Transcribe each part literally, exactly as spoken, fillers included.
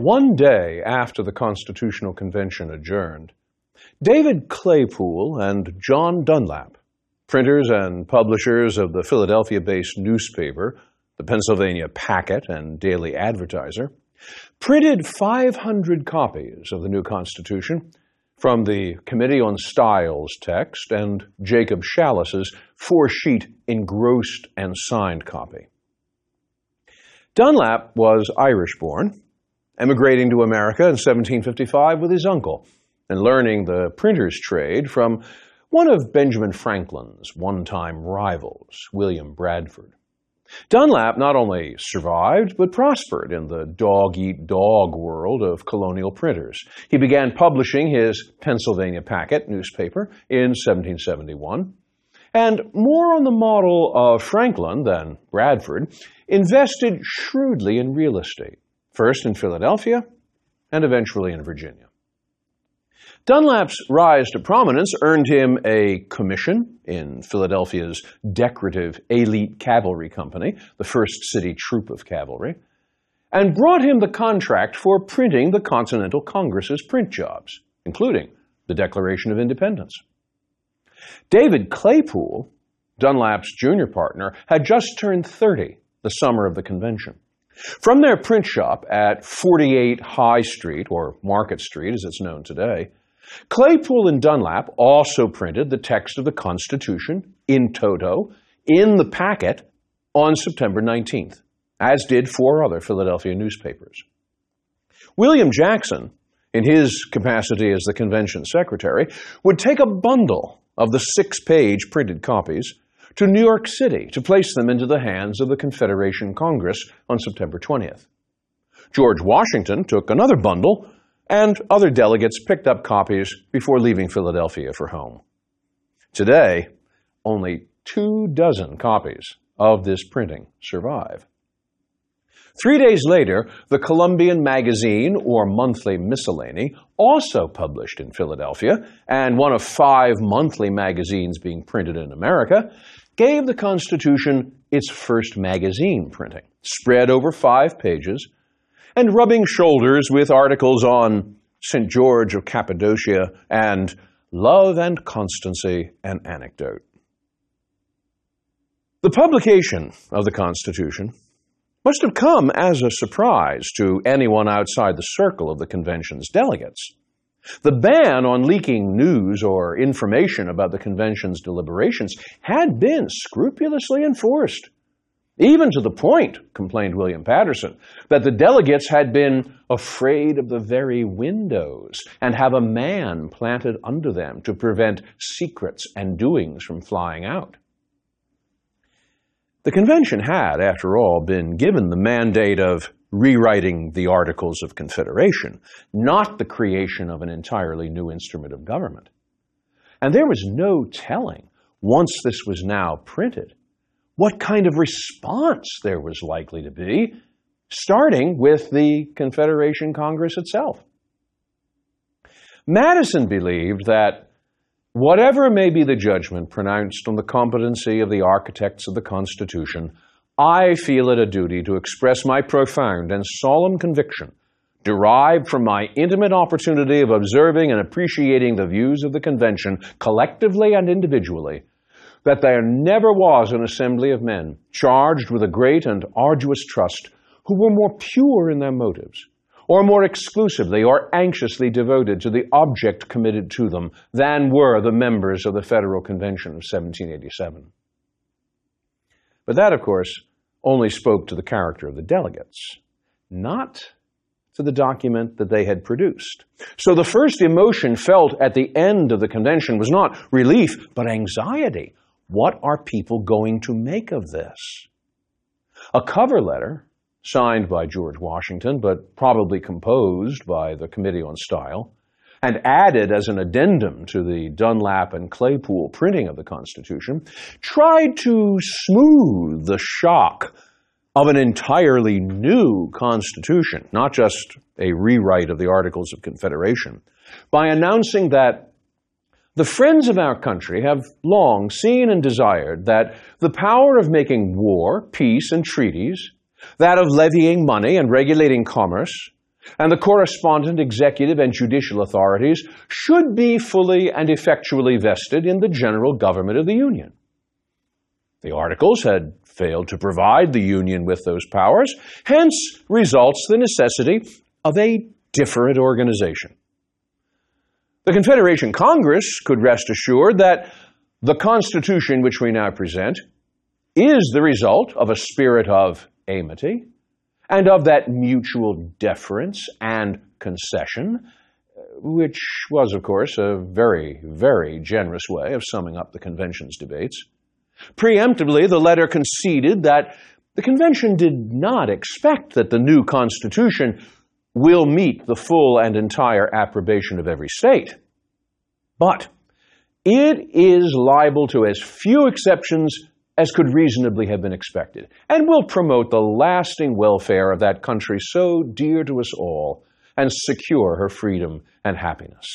One day after the Constitutional Convention adjourned, David Claypool and John Dunlap, printers and publishers of the Philadelphia-based newspaper, the Pennsylvania Packet and Daily Advertiser, printed five hundred copies of the new Constitution from the Committee on Styles text and Jacob Shallis's four-sheet engrossed and signed copy. Dunlap was Irish-born, emigrating to America in seventeen fifty-five with his uncle, and learning the printer's trade from one of Benjamin Franklin's one-time rivals, William Bradford. Dunlap not only survived, but prospered in the dog-eat-dog world of colonial printers. He began publishing his Pennsylvania Packet newspaper in seventeen seventy-one, and, more on the model of Franklin than Bradford, invested shrewdly in real estate, first in Philadelphia and eventually in Virginia. Dunlap's rise to prominence earned him a commission in Philadelphia's decorative Elite Cavalry Company, the first city troop of cavalry, and brought him the contract for printing the Continental Congress's print jobs, including the Declaration of Independence. David Claypool, Dunlap's junior partner, had just turned thirty the summer of the convention. From their print shop at forty-eight High Street, or Market Street as it's known today, Claypool and Dunlap also printed the text of the Constitution in toto in the Packet on September nineteenth, as did four other Philadelphia newspapers. William Jackson, in his capacity as the convention secretary, would take a bundle of the six-page printed copies to New York City to place them into the hands of the Confederation Congress on September twentieth. George Washington took another bundle, and other delegates picked up copies before leaving Philadelphia for home. Today, only two dozen copies of this printing survive. Three days later, the Columbian Magazine, or Monthly Miscellany, also published in Philadelphia, and one of five monthly magazines being printed in America, gave the Constitution its first magazine printing, spread over five pages, and rubbing shoulders with articles on Saint George of Cappadocia and Love and Constancy, an Anecdote. The publication of the Constitution must have come as a surprise to anyone outside the circle of the convention's delegates. The ban on leaking news or information about the convention's deliberations had been scrupulously enforced, even to the point, complained William Patterson, that the delegates had been afraid of the very windows and have a man planted under them to prevent secrets and doings from flying out. The convention had, after all, been given the mandate of rewriting the Articles of Confederation, not the creation of an entirely new instrument of government. And there was no telling, once this was now printed, what kind of response there was likely to be, starting with the Confederation Congress itself. Madison believed that whatever may be the judgment pronounced on the competency of the architects of the Constitution, I feel it a duty to express my profound and solemn conviction, derived from my intimate opportunity of observing and appreciating the views of the Convention, collectively and individually, that there never was an assembly of men charged with a great and arduous trust who were more pure in their motives, or more exclusively or anxiously devoted to the object committed to them than were the members of the Federal Convention of seventeen eighty-seven. But that, of course, only spoke to the character of the delegates, not to the document that they had produced. So the first emotion felt at the end of the convention was not relief, but anxiety. What are people going to make of this? A cover letter, signed by George Washington, but probably composed by the Committee on Style, and added as an addendum to the Dunlap and Claypool printing of the Constitution, tried to smooth the shock of an entirely new Constitution, not just a rewrite of the Articles of Confederation, by announcing that the friends of our country have long seen and desired that the power of making war, peace, and treaties, that of levying money and regulating commerce, and the correspondent executive and judicial authorities should be fully and effectually vested in the general government of the Union. The Articles had failed to provide the Union with those powers, hence results the necessity of a different organization. The Confederation Congress could rest assured that the Constitution which we now present is the result of a spirit of amity and of that mutual deference and concession, which was, of course, a very, very generous way of summing up the Convention's debates. Preemptively, the letter conceded that the Convention did not expect that the new Constitution will meet the full and entire approbation of every state, but it is liable to as few exceptions as could reasonably have been expected, and will promote the lasting welfare of that country so dear to us all, and secure her freedom and happiness.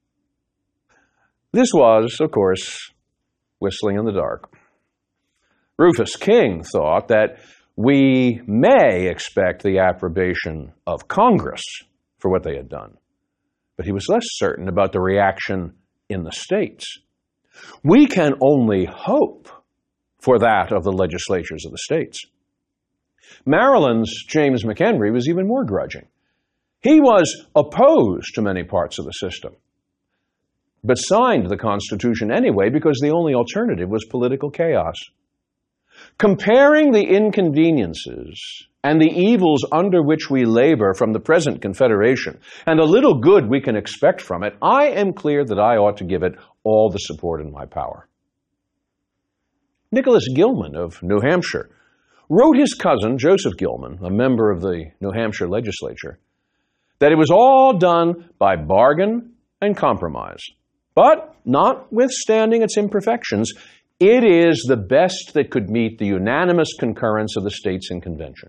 This was, of course, whistling in the dark. Rufus King thought that we may expect the approbation of Congress for what they had done, but he was less certain about the reaction in the states. We can only hope for that of the legislatures of the states. Maryland's James McHenry was even more grudging. He was opposed to many parts of the system, but signed the Constitution anyway because the only alternative was political chaos. Comparing the inconveniences and the evils under which we labor from the present Confederation, and the little good we can expect from it, I am clear that I ought to give it all the support in my power. Nicholas Gilman of New Hampshire wrote his cousin, Joseph Gilman, a member of the New Hampshire legislature, that it was all done by bargain and compromise. But, notwithstanding its imperfections, it is the best that could meet the unanimous concurrence of the states in convention.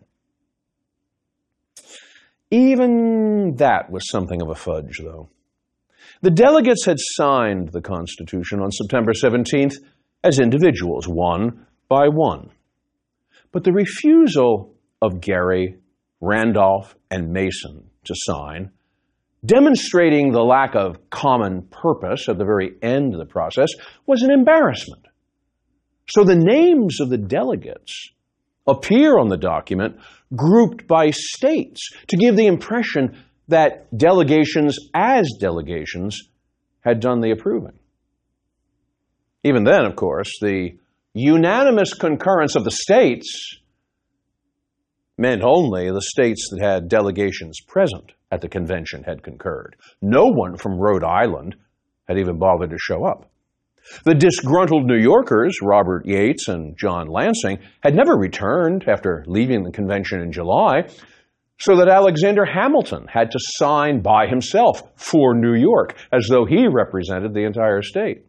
Even that was something of a fudge, though. The delegates had signed the Constitution on September seventeenth as individuals, one by one. But the refusal of Gerry, Randolph, and Mason to sign, demonstrating the lack of common purpose at the very end of the process, was an embarrassment. So the names of the delegates appear on the document grouped by states to give the impression that delegations as delegations had done the approving. Even then, of course, the unanimous concurrence of the states meant only the states that had delegations present at the convention had concurred. No one from Rhode Island had even bothered to show up. The disgruntled New Yorkers, Robert Yates and John Lansing, had never returned after leaving the convention in July, so that Alexander Hamilton had to sign by himself for New York, as though he represented the entire state.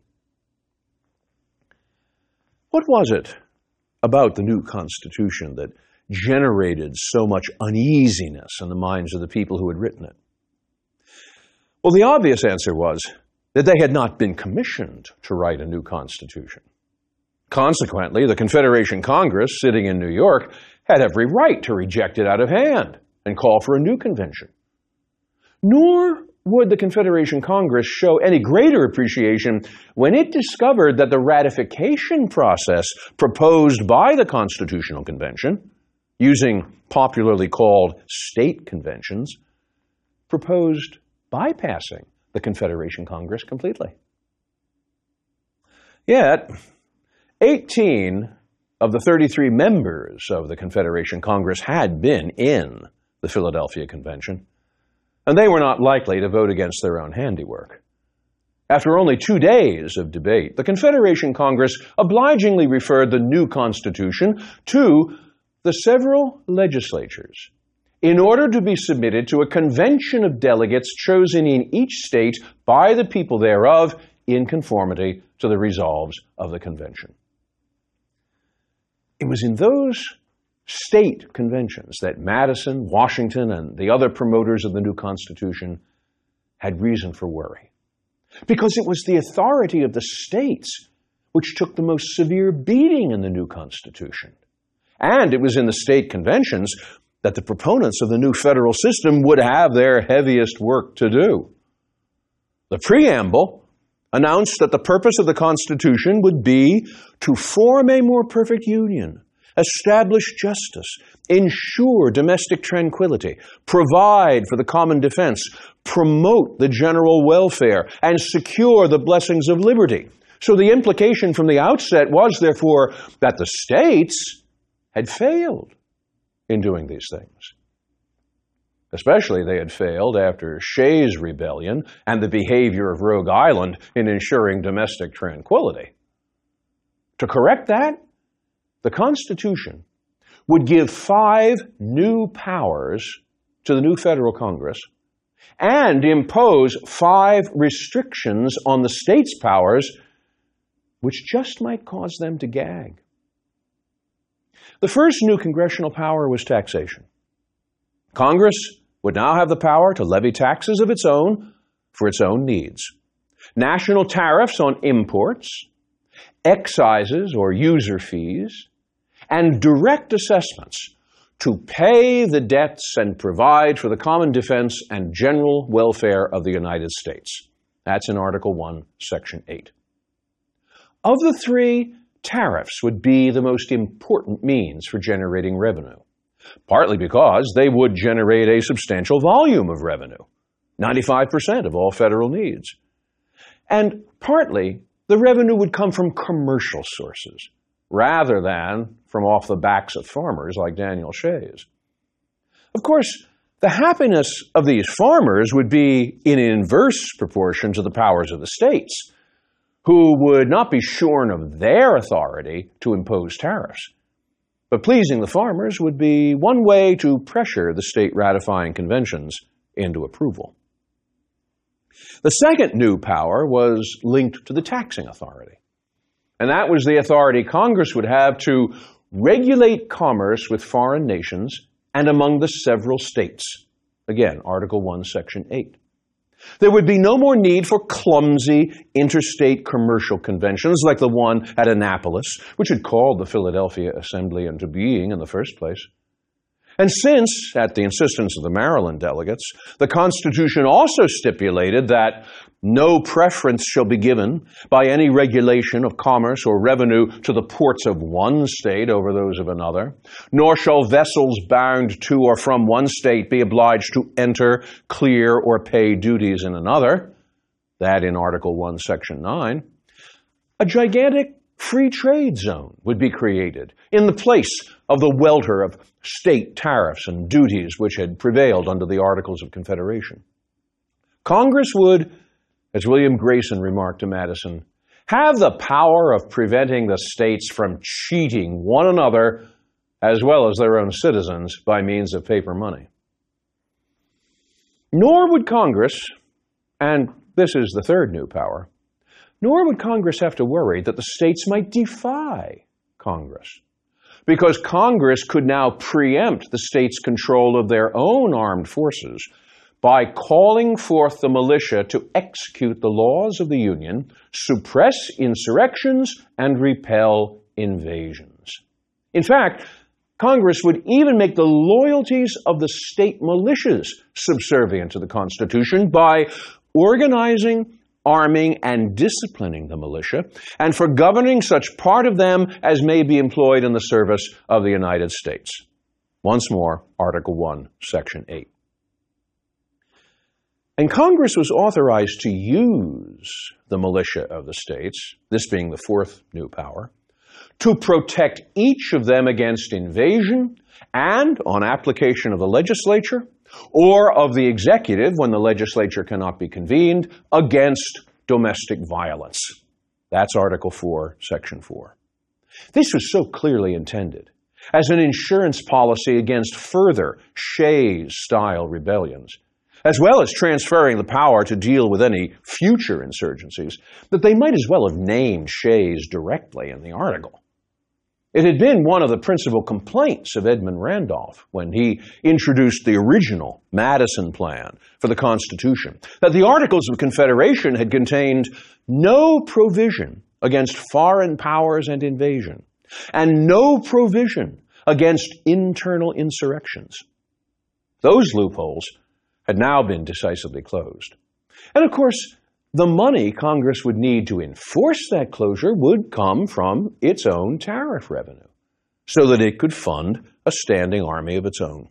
What was it about the new Constitution that generated so much uneasiness in the minds of the people who had written it? Well, the obvious answer was that they had not been commissioned to write a new Constitution. Consequently, the Confederation Congress, sitting in New York, had every right to reject it out of hand and call for a new convention. Nor would the Confederation Congress show any greater appreciation when it discovered that the ratification process proposed by the Constitutional Convention, using popularly called state conventions, proposed bypassing the Confederation Congress completely. Yet, eighteen of the thirty-three members of the Confederation Congress had been in the Philadelphia Convention, and they were not likely to vote against their own handiwork. After only two days of debate, the Confederation Congress obligingly referred the new Constitution to the several legislatures in order to be submitted to a convention of delegates chosen in each state by the people thereof in conformity to the resolves of the convention. It was in those state conventions that Madison, Washington, and the other promoters of the new Constitution had reason for worry, because it was the authority of the states which took the most severe beating in the new Constitution. And it was in the state conventions that the proponents of the new federal system would have their heaviest work to do. The preamble announced that the purpose of the Constitution would be to form a more perfect union, establish justice, ensure domestic tranquility, provide for the common defense, promote the general welfare, and secure the blessings of liberty. So the implication from the outset was, therefore, that the states had failed in doing these things. Especially they had failed after Shays' rebellion and the behavior of Rogue Island in ensuring domestic tranquility. To correct that, the Constitution would give five new powers to the new federal Congress and impose five restrictions on the states' powers, which just might cause them to gag. The first new congressional power was taxation. Congress would now have the power to levy taxes of its own for its own needs. National tariffs on imports, excises or user fees, and direct assessments to pay the debts and provide for the common defense and general welfare of the United States. That's in Article one, Section eight. Of the three, tariffs would be the most important means for generating revenue, partly because they would generate a substantial volume of revenue, ninety-five percent of all federal needs, and partly the revenue would come from commercial sources, rather than from off the backs of farmers like Daniel Shays. Of course, the happiness of these farmers would be in inverse proportion to the powers of the states, who would not be shorn of their authority to impose tariffs. But pleasing the farmers would be one way to pressure the state ratifying conventions into approval. The second new power was linked to the taxing authority. And that was the authority Congress would have to regulate commerce with foreign nations and among the several states. Again, Article one, Section eight. There would be no more need for clumsy interstate commercial conventions like the one at Annapolis, which had called the Philadelphia Assembly into being in the first place. And since, at the insistence of the Maryland delegates, the Constitution also stipulated that no preference shall be given by any regulation of commerce or revenue to the ports of one state over those of another, nor shall vessels bound to or from one state be obliged to enter, clear, or pay duties in another, that in Article one, Section nine, a gigantic free trade zone would be created in the place of the welter of state tariffs and duties which had prevailed under the Articles of Confederation. Congress would, as William Grayson remarked to Madison, have the power of preventing the states from cheating one another as well as their own citizens by means of paper money. Nor would Congress, and this is the third new power, nor would Congress have to worry that the states might defy Congress, because Congress could now preempt the states' control of their own armed forces by calling forth the militia to execute the laws of the Union, suppress insurrections, and repel invasions. In fact, Congress would even make the loyalties of the state militias subservient to the Constitution by organizing, arming, and disciplining the militia, and for governing such part of them as may be employed in the service of the United States. Once more, Article one, Section eight. And Congress was authorized to use the militia of the states, this being the fourth new power, to protect each of them against invasion and, on application of the legislature, or of the executive when the legislature cannot be convened, against domestic violence. That's Article four, Section four. This was so clearly intended as an insurance policy against further Shays-style rebellions, as well as transferring the power to deal with any future insurgencies, that they might as well have named Shays directly in the article. It had been one of the principal complaints of Edmund Randolph when he introduced the original Madison Plan for the Constitution, that the Articles of Confederation had contained no provision against foreign powers and invasion, and no provision against internal insurrections. Those loopholes had now been decisively closed. And of course, the money Congress would need to enforce that closure would come from its own tariff revenue, so that it could fund a standing army of its own.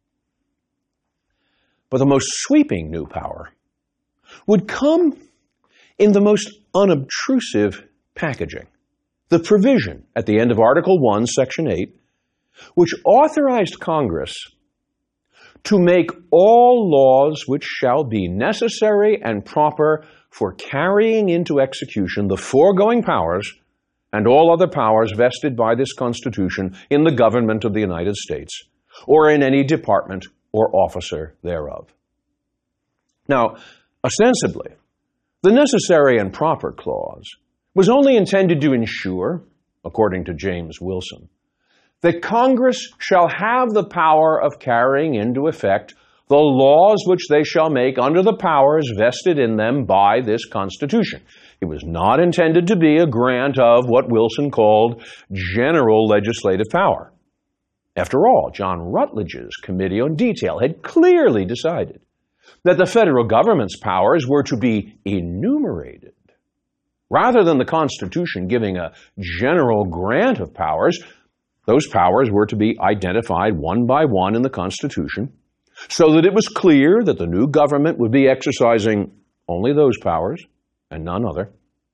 But the most sweeping new power would come in the most unobtrusive packaging. The provision at the end of Article one, Section eight, which authorized Congress to make all laws which shall be necessary and proper for carrying into execution the foregoing powers and all other powers vested by this Constitution in the government of the United States, or in any department or officer thereof. Now, ostensibly, the necessary and proper clause was only intended to ensure, according to James Wilson, that Congress shall have the power of carrying into effect the laws which they shall make under the powers vested in them by this Constitution. It was not intended to be a grant of what Wilson called general legislative power. After all, John Rutledge's Committee on Detail had clearly decided that the federal government's powers were to be enumerated. Rather than the Constitution giving a general grant of powers, those powers were to be identified one by one in the Constitution, so that it was clear that the new government would be exercising only those powers and none other.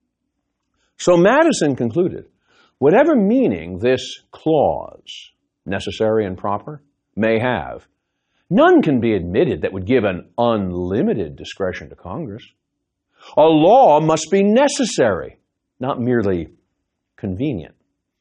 So Madison concluded, whatever meaning this clause, necessary and proper, may have, none can be admitted that would give an unlimited discretion to Congress. A law must be necessary, not merely convenient.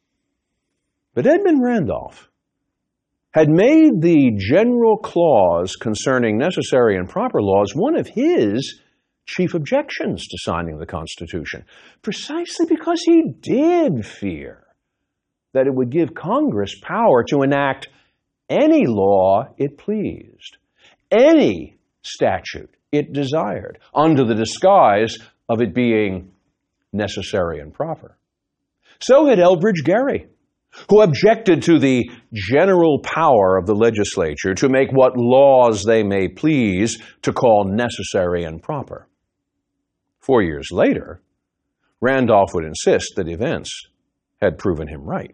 But Edmund Randolph had made the general clause concerning necessary and proper laws one of his chief objections to signing the Constitution, precisely because he did fear that it would give Congress power to enact any law it pleased, any statute it desired, under the disguise of it being necessary and proper. So had Elbridge Gerry, who objected to the general power of the legislature to make what laws they may please to call necessary and proper. Four years later, Randolph would insist that events had proven him right.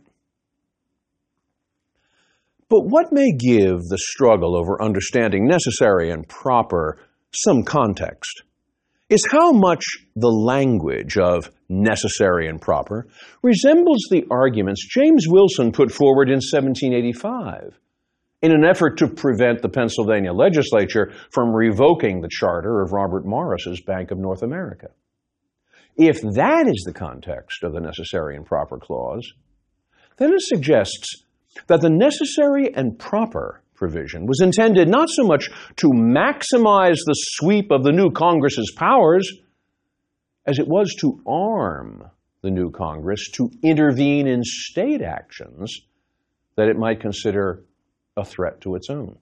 But what may give the struggle over understanding necessary and proper some context is how much the language of necessary and proper resembles the arguments James Wilson put forward in seventeen eighty-five in an effort to prevent the Pennsylvania legislature from revoking the charter of Robert Morris's Bank of North America. If that is the context of the necessary and proper clause, then it suggests that the necessary and proper provision was intended not so much to maximize the sweep of the new Congress's powers as it was to arm the new Congress to intervene in state actions that it might consider a threat to its own.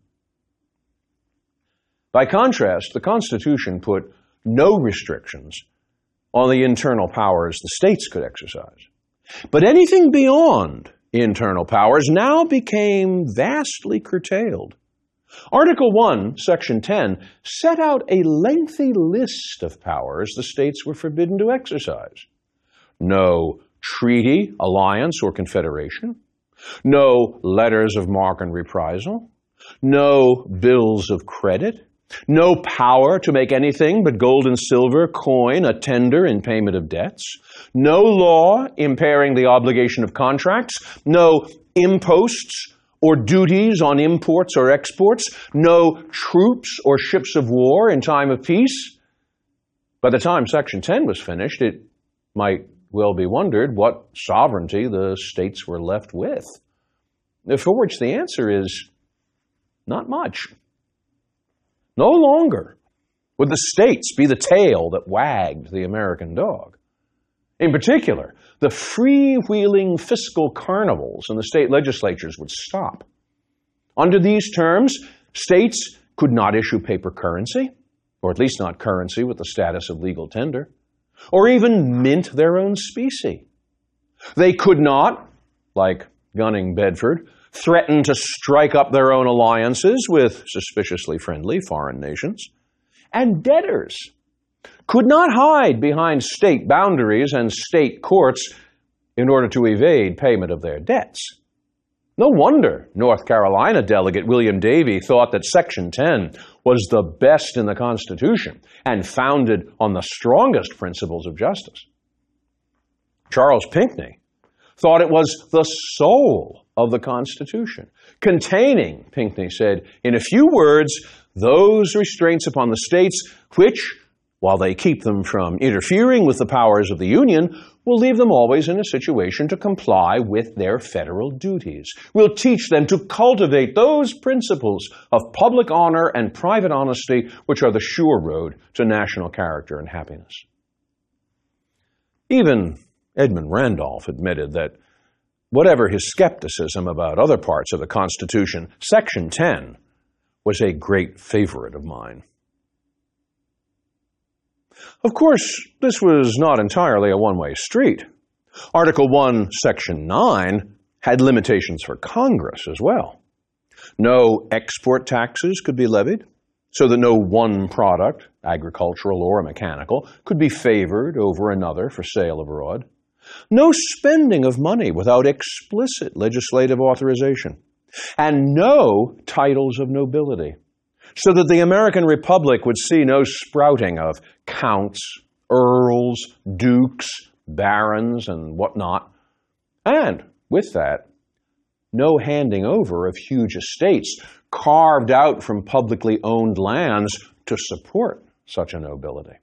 By contrast, the Constitution put no restrictions on the internal powers the states could exercise. But anything beyond internal powers now became vastly curtailed. Article one, Section ten, set out a lengthy list of powers the states were forbidden to exercise. No treaty, alliance, or confederation. No letters of marque and reprisal. No bills of credit. No power to make anything but gold and silver coin a tender in payment of debts. No law impairing the obligation of contracts. No imposts or duties on imports or exports. No troops or ships of war in time of peace. By the time Section ten was finished, it might well be wondered what sovereignty the states were left with, for which the answer is not much. No longer would the states be the tail that wagged the American dog. In particular, the freewheeling fiscal carnivals in the state legislatures would stop. Under these terms, states could not issue paper currency, or at least not currency with the status of legal tender, or even mint their own specie. They could not, like Gunning Bedford, threatened to strike up their own alliances with suspiciously friendly foreign nations, and debtors could not hide behind state boundaries and state courts in order to evade payment of their debts. No wonder North Carolina delegate William Davie thought that Section ten was the best in the Constitution and founded on the strongest principles of justice. Charles Pinckney thought it was the soul of the Constitution, containing, Pinckney said, in a few words, those restraints upon the states which, while they keep them from interfering with the powers of the Union, will leave them always in a situation to comply with their federal duties. Will teach them to cultivate those principles of public honor and private honesty which are the sure road to national character and happiness. Even Edmund Randolph admitted that whatever his skepticism about other parts of the Constitution, Section ten was a great favorite of mine. Of course, this was not entirely a one-way street. Article one, Section nine had limitations for Congress as well. No export taxes could be levied, so that no one product, agricultural or mechanical, could be favored over another for sale abroad. No spending of money without explicit legislative authorization, and no titles of nobility, so that the American Republic would see no sprouting of counts, earls, dukes, barons, and whatnot. And with that, no handing over of huge estates carved out from publicly owned lands to support such a nobility.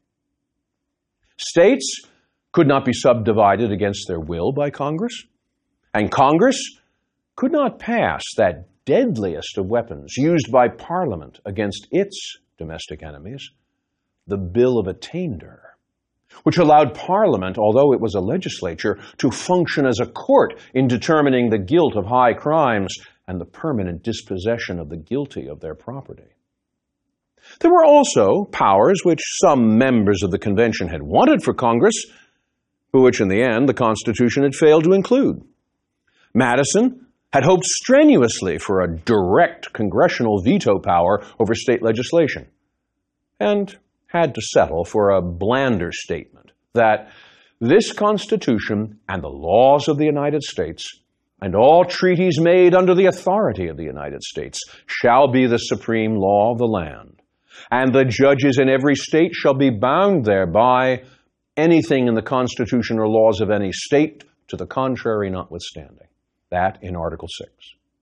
States could not be subdivided against their will by Congress, and Congress could not pass that deadliest of weapons used by Parliament against its domestic enemies, the Bill of Attainder, which allowed Parliament, although it was a legislature, to function as a court in determining the guilt of high crimes and the permanent dispossession of the guilty of their property. There were also powers which some members of the convention had wanted for Congress, but which in the end the Constitution had failed to include. Madison had hoped strenuously for a direct congressional veto power over state legislation, and had to settle for a blander statement that this Constitution and the laws of the United States and all treaties made under the authority of the United States shall be the supreme law of the land, and the judges in every state shall be bound thereby, anything in the Constitution or laws of any state to the contrary notwithstanding. That in Article six.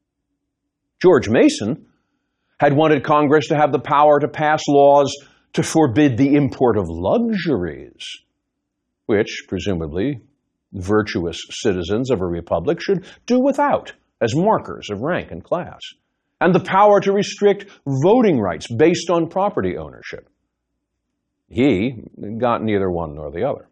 George Mason had wanted Congress to have the power to pass laws to forbid the import of luxuries, which, presumably, virtuous citizens of a republic should do without as markers of rank and class, and the power to restrict voting rights based on property ownership. He got neither one nor the other.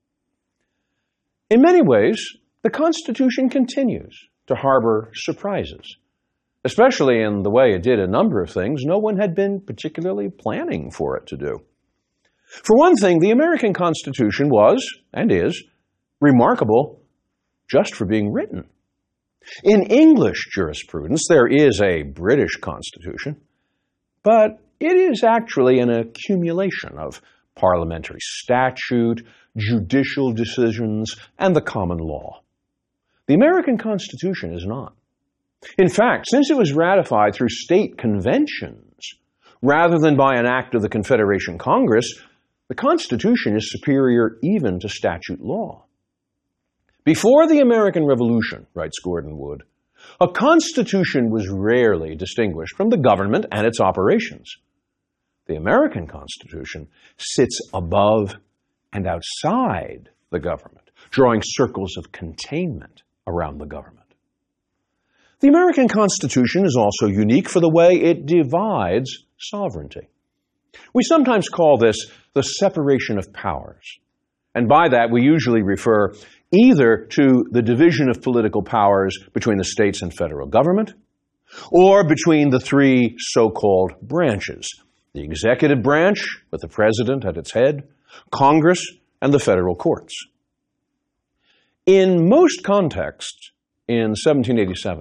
In many ways, the Constitution continues to harbor surprises, especially in the way it did a number of things no one had been particularly planning for it to do. For one thing, the American Constitution was, and is, remarkable just for being written. In English jurisprudence, there is a British Constitution, but it is actually an accumulation of parliamentary statute, judicial decisions, and the common law. The American Constitution is not. In fact, since it was ratified through state conventions, rather than by an act of the Confederation Congress, the Constitution is superior even to statute law. Before the American Revolution, writes Gordon Wood, a constitution was rarely distinguished from the government and its operations. The American Constitution sits above and outside the government, drawing circles of containment around the government. The American Constitution is also unique for the way it divides sovereignty. We sometimes call this the separation of powers, and by that we usually refer either to the division of political powers between the states and federal government, or between the three so-called branches, the executive branch with the president at its head, Congress, and the federal courts. In most contexts, in seventeen eighty-seven,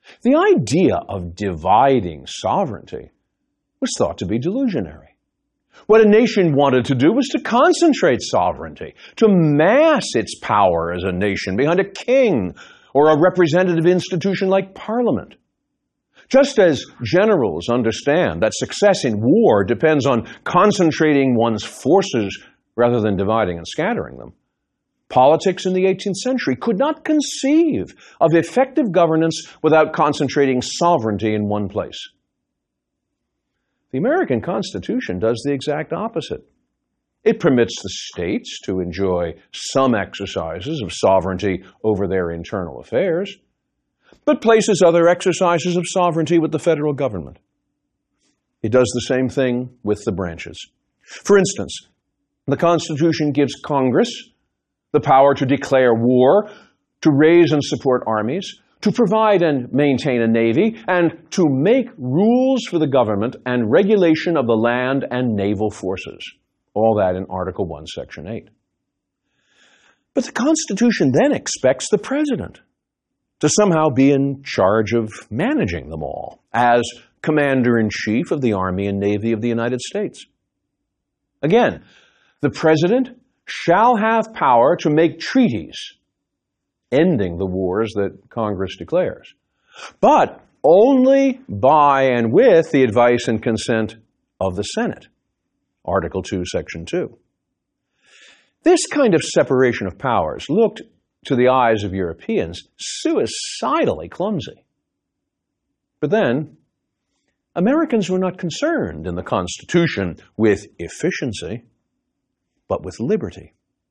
The idea of dividing sovereignty was thought to be delusionary. What a nation wanted to do was to concentrate sovereignty, to mass its power as a nation behind a king or a representative institution like Parliament. Just as generals understand that success in war depends on concentrating one's forces rather than dividing and scattering them, politics in the eighteenth century could not conceive of effective governance without concentrating sovereignty in one place. The American Constitution does the exact opposite. It permits the states to enjoy some exercises of sovereignty over their internal affairs, but places other exercises of sovereignty with the federal government. It does the same thing with the branches. For instance, the Constitution gives Congress the power to declare war, to raise and support armies, to provide and maintain a navy, and to make rules for the government and regulation of the land and naval forces. All that in Article one, Section eight. But the Constitution then expects the president to somehow be in charge of managing them all as Commander-in-Chief of the Army and Navy of the United States. Again, the president shall have power to make treaties ending the wars that Congress declares, but only by and with the advice and consent of the Senate. Article two, Section two. This kind of separation of powers looked, to the eyes of Europeans, suicidally clumsy. But then, Americans were not concerned in the Constitution with efficiency, but with liberty.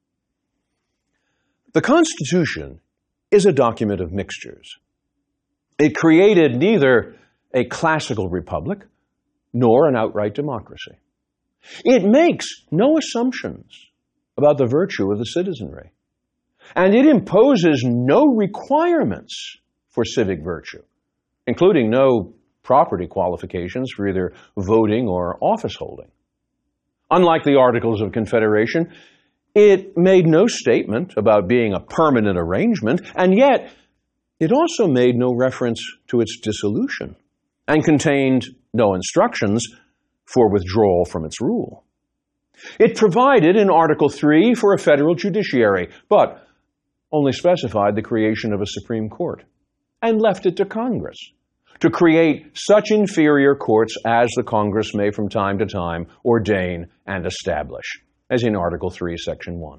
The Constitution is a document of mixtures. It created neither a classical republic nor an outright democracy. It makes no assumptions about the virtue of the citizenry, and it imposes no requirements for civic virtue, including no property qualifications for either voting or office holding. Unlike the Articles of Confederation, it made no statement about being a permanent arrangement, and yet it also made no reference to its dissolution and contained no instructions for withdrawal from its rule. It provided in Article three for a federal judiciary, but only specified the creation of a Supreme Court and left it to Congress to create such inferior courts as the Congress may from time to time ordain and establish, as in Article three, Section one.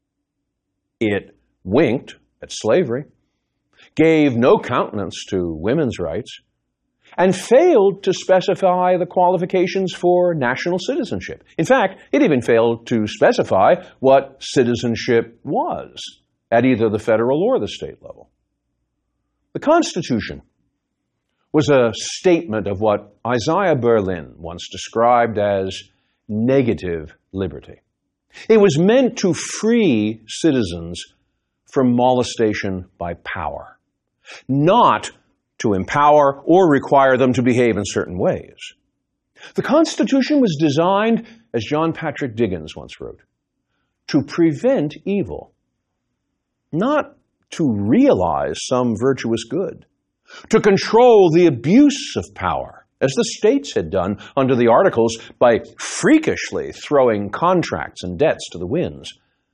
It winked at slavery, gave no countenance to women's rights, and failed to specify the qualifications for national citizenship. In fact, it even failed to specify what citizenship was at either the federal or the state level. The Constitution was a statement of what Isaiah Berlin once described as negative liberty. It was meant to free citizens from molestation by power, not to empower or require them to behave in certain ways. The Constitution was designed, as John Patrick Dickens once wrote, to prevent evil, not to realize some virtuous good, to control the abuse of power, as the states had done under the Articles by freakishly throwing contracts and debts to the winds.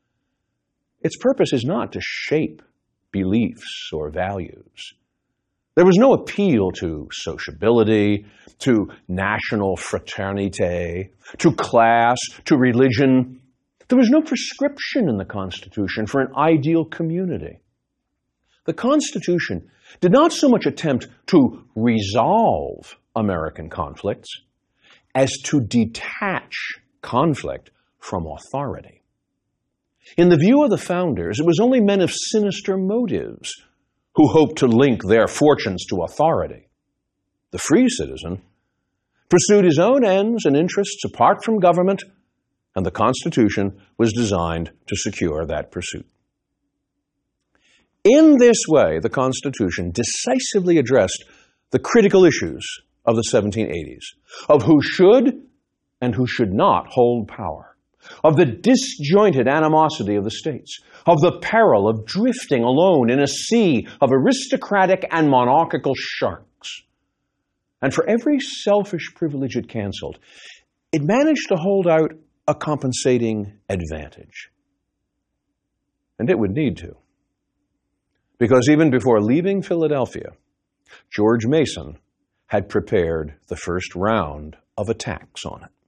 Its purpose is not to shape beliefs or values. There was no appeal to sociability, to national fraternité, to class, to religion. There was no prescription in the Constitution for an ideal community. The Constitution did not so much attempt to resolve American conflicts as to detach conflict from authority. In the view of the founders, it was only men of sinister motives who hoped to link their fortunes to authority. The free citizen pursued his own ends and interests apart from government, and the Constitution was designed to secure that pursuit. In this way, the Constitution decisively addressed the critical issues of the seventeen eighties, of who should and who should not hold power, of the disjointed animosity of the states, of the peril of drifting alone in a sea of aristocratic and monarchical sharks. And for every selfish privilege it canceled, it managed to hold out a compensating advantage. And it would need to. Because even before leaving Philadelphia, George Mason had prepared the first round of attacks on it.